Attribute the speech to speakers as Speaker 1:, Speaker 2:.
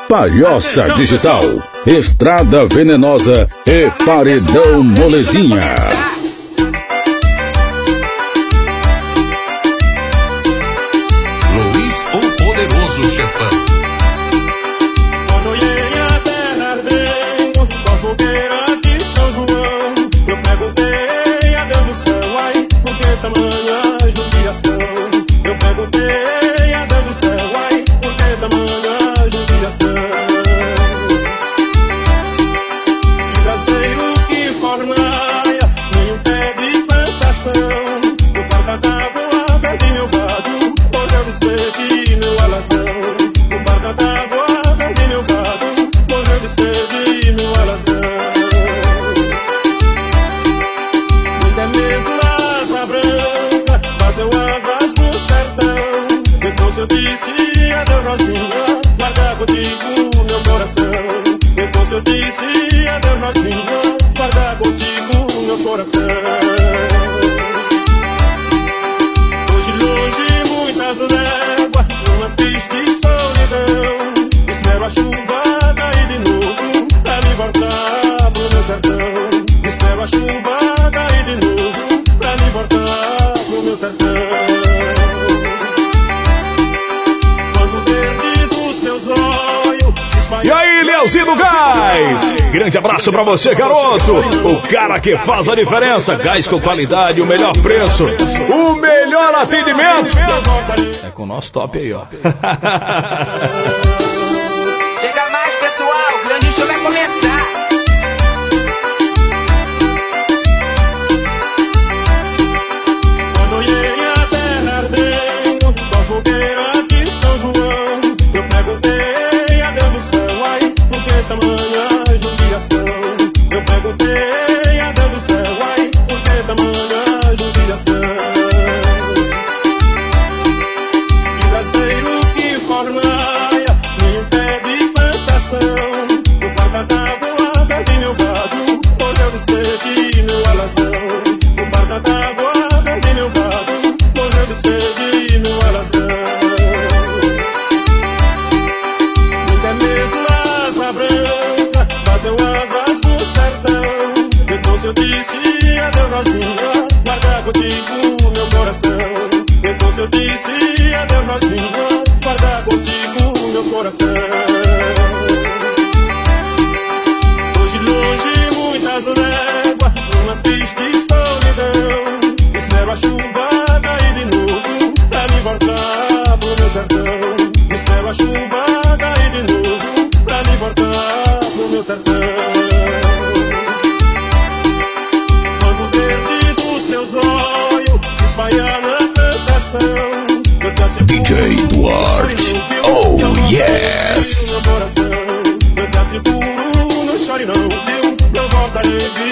Speaker 1: Palhoça Digital, Estrada Venenosa e Paredão Molezinha.
Speaker 2: Luiz, o poderoso chefão.
Speaker 3: Quando olhei a terra ardendo com a fogueira de São João, eu perguntei a Deus do céu, ai, por que tamanha judiação? Eu perguntei a Deus do céu, ai, por que tamanha judiação? E brasileiro que fornaia, nenhum pé de plantação, no porta d'água perdi meu gado, morreu de sede meu alazão. No porta d'água perdi meu gado, morreu de sede meu alazão. Muita mesmo asa branca, bateu asas no sertão. Depois eu disse adeus Rosinha, guarda contigo meu coração. Depois eu disse adeus Rosinha, guarda contigo meu coração. Hoje longe muitas léguas, numa triste solidão, espero a chuva cair de novo pra me voltar pro meu sertão. Espero a chuva cair de novo pra me voltar pro meu sertão. Quando o verde dos teus olhos se espalha.
Speaker 4: E aí, Leozinho do Gás? Grande abraço pra você, garoto. O cara que faz a diferença. Gás com qualidade, o melhor preço, o melhor atendimento. É com o nosso top aí, ó.
Speaker 5: Chega mais, pessoal, o grande show vai começar.
Speaker 3: Quando olhei a terra ardendo com a fogueira de São João, eu perguntei a Deus do céu, ai, por que tamanha judiação? Eu perguntei a Deus do céu, ai, por que tamanha judiação? E brasileiro que fornaia, nenhum pé de plantação, no porta d'água perdi meu gado, morreu de sede meu alazão. No porta d'água perdi meu gado, morreu de sede meu alazão. Muita mesmo asa branca, bateu asas no sertão. Depois eu disse adeus Rosinha, guarda contigo meu coração. Depois eu disse adeus Rosinha, guarda contigo meu coração. Hoje longe muitas léguas, numa triste solidão, espero a chuva cair de novo pra me voltar pro meu sertão. Espero a chuva cair de novo pra me voltar pro meu sertão. Quando o verde dos teus olhos se espalhar na plantação, eu te asseguro
Speaker 1: DJ Duarte, oh yes.
Speaker 3: meu coração. Eu te asseguro, não chore não, viu? Eu voltarei, viu?